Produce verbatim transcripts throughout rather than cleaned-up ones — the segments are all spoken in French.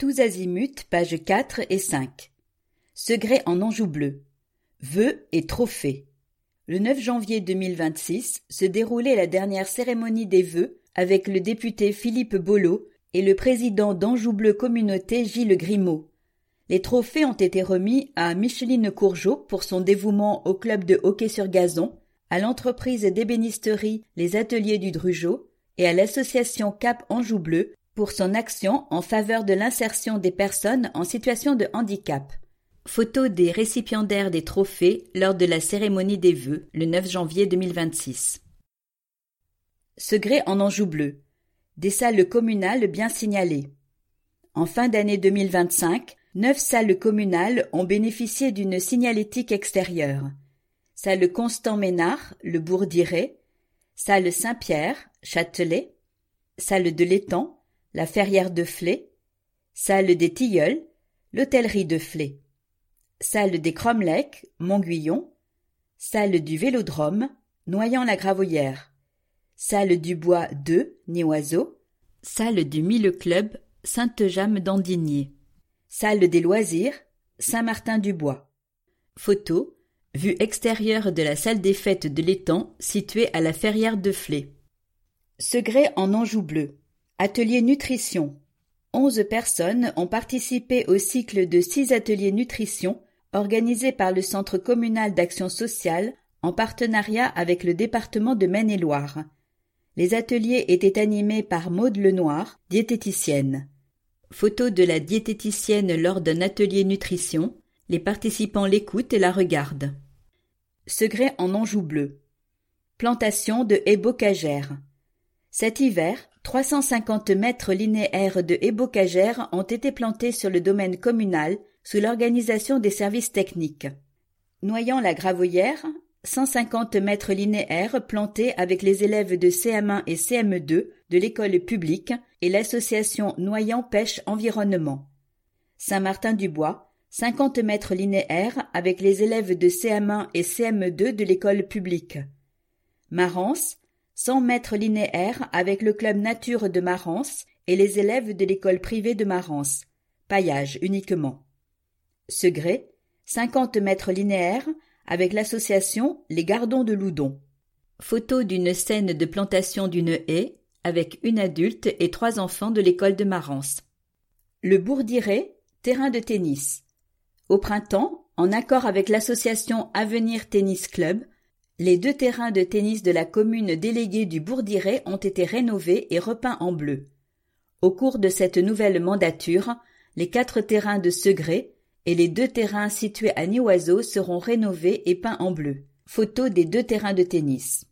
Tous azimuts, pages quatre et cinq. Segré en Anjou bleu. Vœux et trophées. Le neuf janvier deux mille vingt-six se déroulait la dernière cérémonie des vœux avec le député Philippe Bollot et le président d'Anjou Bleu Communauté Gilles Grimaud. Les trophées ont été remis à Micheline Courgeot pour son dévouement au club de hockey sur gazon, à l'entreprise d'ébénisterie Les Ateliers du Drugeot et à l'association Cap Anjou Bleu pour son action en faveur de l'insertion des personnes en situation de handicap. Photo des récipiendaires des trophées lors de la cérémonie des vœux, le neuf janvier deux mille vingt-six. Segré en Anjou bleu. Des salles communales bien signalées. En fin d'année deux mille vingt-cinq, neuf salles communales ont bénéficié d'une signalétique extérieure. Salle Constant Ménard, le bourg d'Iré, salle Saint-Pierre, Châtelet, salle de l'Étang, la Ferrière de Flé, salle des Tilleuls, l'hôtellerie de Flé, salle des Cromlech, Montguillon, salle du Vélodrome, Noyant-la-Gravoyère, salle du Bois deux, Néoiseau, salle du Mille Club, Sainte-Jamme-d'Andigné, salle des loisirs, Saint-Martin-du-Bois. Photo, vue extérieure de la salle des fêtes de l'Étang située à la Ferrière de Flé. Segré en Anjou bleu. Atelier nutrition. Onze personnes ont participé au cycle de six ateliers nutrition organisés par le Centre communal d'action sociale en partenariat avec le département de Maine-et-Loire. Les ateliers étaient animés par Maude Lenoir, diététicienne. Photo de la diététicienne lors d'un atelier nutrition. Les participants l'écoutent et la regardent. Segré en Anjou bleu. Plantation de haies bocagères. Cet hiver, trois cent cinquante mètres linéaires de haies bocagères ont été plantés sur le domaine communal sous l'organisation des services techniques. Noyant-la-Gravoyère, cent cinquante mètres linéaires plantés avec les élèves de C M un et C M deux de l'école publique et l'association Noyant Pêche Environnement. Saint-Martin-du-Bois, cinquante mètres linéaires avec les élèves de C M un et C M deux de l'école publique. Marans, cent mètres linéaires avec le club nature de Marans et les élèves de l'école privée de Marans. Paillage uniquement. Segré, cinquante mètres linéaires avec l'association Les Gardons de Loudon. Photo d'une scène de plantation d'une haie avec une adulte et trois enfants de l'école de Marans. Le bourg d'Iré, terrain de tennis. Au printemps, en accord avec l'association Avenir Tennis Club, les deux terrains de tennis de la commune déléguée du bourg d'Iré ont été rénovés et repeints en bleu. Au cours de cette nouvelle mandature, les quatre terrains de Segré et les deux terrains situés à Néoiseau seront rénovés et peints en bleu. Photo des deux terrains de tennis.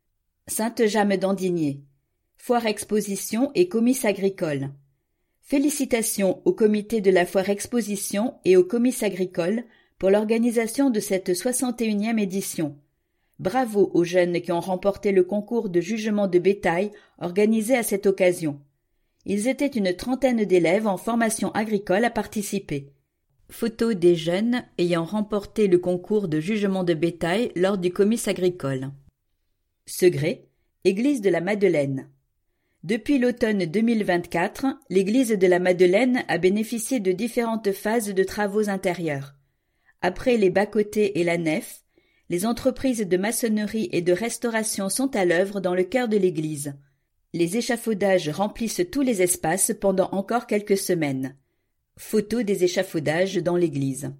Sainte-Jamme-d'Andigné. Foire exposition et comice agricole. Félicitations au comité de la foire exposition et au comice agricole pour l'organisation de cette soixante et unième édition. Bravo aux jeunes qui ont remporté le concours de jugement de bétail organisé à cette occasion. Ils étaient une trentaine d'élèves en formation agricole à participer. Photo des jeunes ayant remporté le concours de jugement de bétail lors du comice agricole. Segré, église de la Madeleine. Depuis l'automne deux mille vingt-quatre, l'église de la Madeleine a bénéficié de différentes phases de travaux intérieurs. Après les bas-côtés et la nef, les entreprises de maçonnerie et de restauration sont à l'œuvre dans le cœur de l'église. Les échafaudages remplissent tous les espaces pendant encore quelques semaines. Photo des échafaudages dans l'église.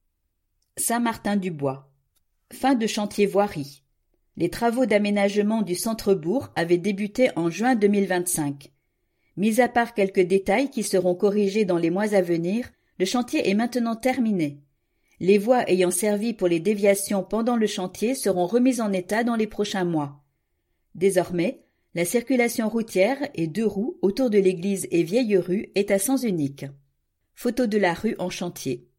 Saint-Martin-du-Bois. Fin de chantier voirie. Les travaux d'aménagement du centre-bourg avaient débuté en juin deux mille vingt-cinq. Mis à part quelques détails qui seront corrigés dans les mois à venir, le chantier est maintenant terminé. Les voies ayant servi pour les déviations pendant le chantier seront remises en état dans les prochains mois. Désormais, la circulation routière et deux roues autour de l'église et vieille rue est à sens unique. Photo de la rue en chantier.